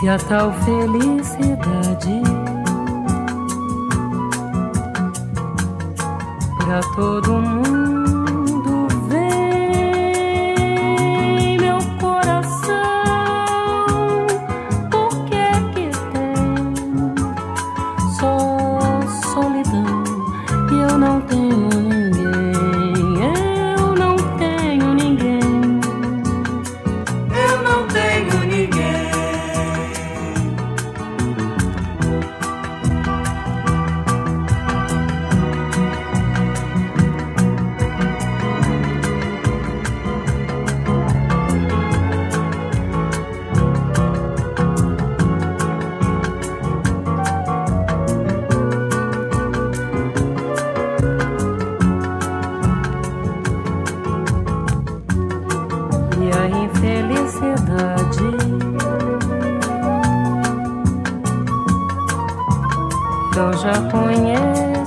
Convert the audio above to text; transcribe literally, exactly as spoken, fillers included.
Se a tal felicidade pra todo mundo vem, meu coração, por que é que tem só solidão e eu não tenho ninguém, eu não tenho ninguém, eu não tenho ninguém. E a infelicidade eu já conheço.